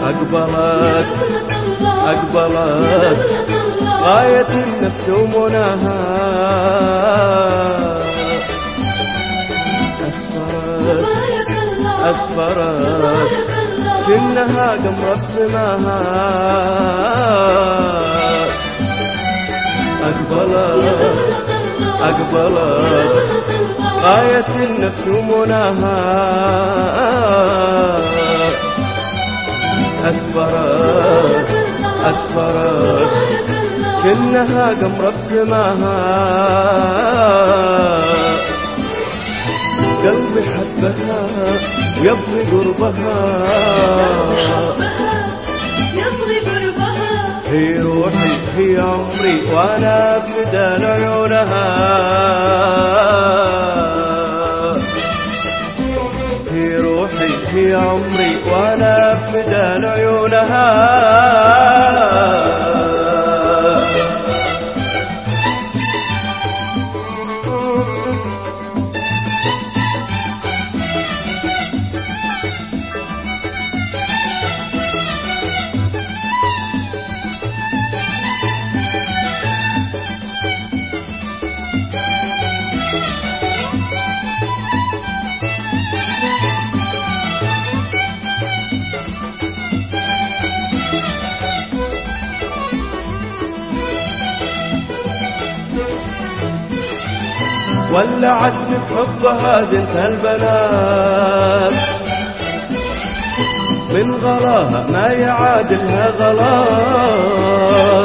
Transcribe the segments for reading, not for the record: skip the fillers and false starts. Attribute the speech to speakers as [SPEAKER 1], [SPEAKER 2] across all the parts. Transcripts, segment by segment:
[SPEAKER 1] أقبلت أقبلت غاية النفس ومناها، أسفرت أسفرت كأنها قمرة بسماها، أقبلت أقبلت غاية النفس ومناها، أسفرت أسفرت كأنها قمرة بسماها، قلبي حبها يبغي قربها، هي روحي هي عمري وأنا فدى لعيونها، هي روحي هي عمري وأنا فدى لعيونها. ولعتني بحبها زنت البنات، من غلاها ما يعادلها غلات،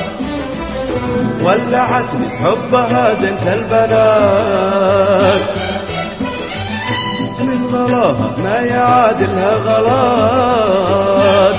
[SPEAKER 1] ولعتني بحبها زنت البنات، من غلاها ما يعادلها غلات،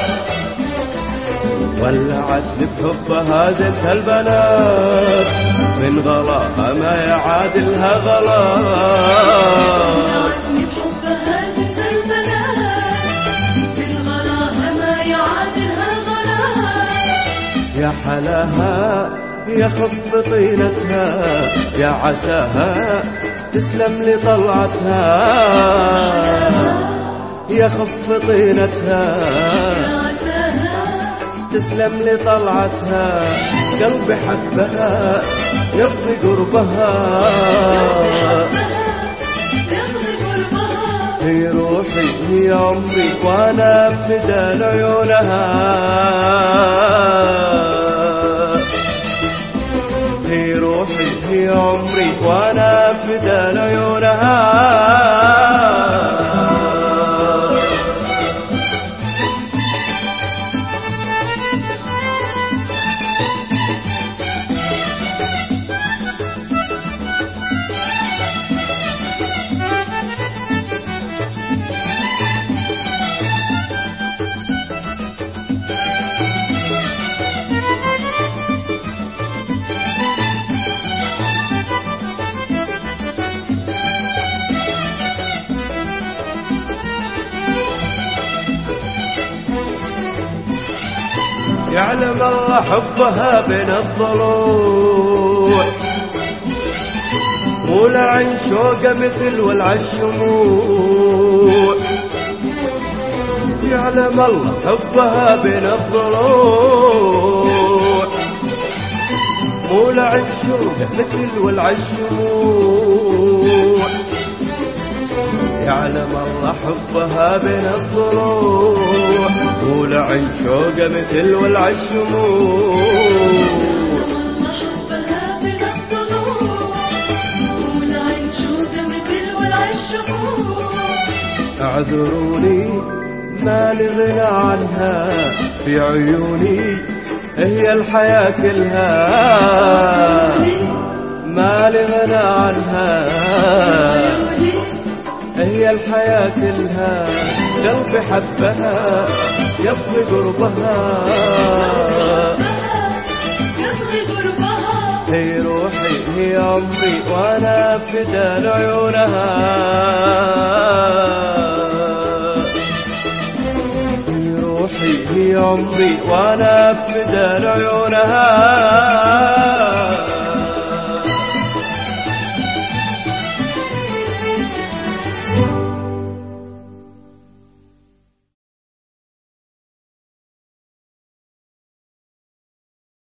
[SPEAKER 1] ولعتني بحبها زنت البنات، من غلاها ما يعادلها غلات،
[SPEAKER 2] ولعتني بحبها زنت البنات، من غلاها ما يعادلها غلات،
[SPEAKER 1] يا حلاها يا خف طينتها، يا عساها تسلم لي طلعتها، يا خف طينتها تسلم لي طلعتها، قلبي حبها يبغي قربها، هي روحي هي عمري وأنا فدى لعيونها، هي روحي هي عمري وأنا فدى لعيونها. يعلم الله حبها بين الضلوع، ولعن شوقه مثل ولع الشموع، يعلم الله حبها بين الضلوع، ولعن شوقه مثل ولع الشموع، يعلم الله حبها بين الضلوع، ولعن شوقه مثل ولع الشموع،
[SPEAKER 2] حبها بين الضلوع، ولعن شوقه مثل ولع الشموع،
[SPEAKER 1] اعذروني ما لي غنى عنها، في عيوني هي الحياة كلها، ما لي غنى عنها هي الحياة كلها، قلبي حبها يبغي قربها، هي روحي هي عمري وأنا فدى لعيونها، هي روحي هي عمري وأنا فدى لعيونها.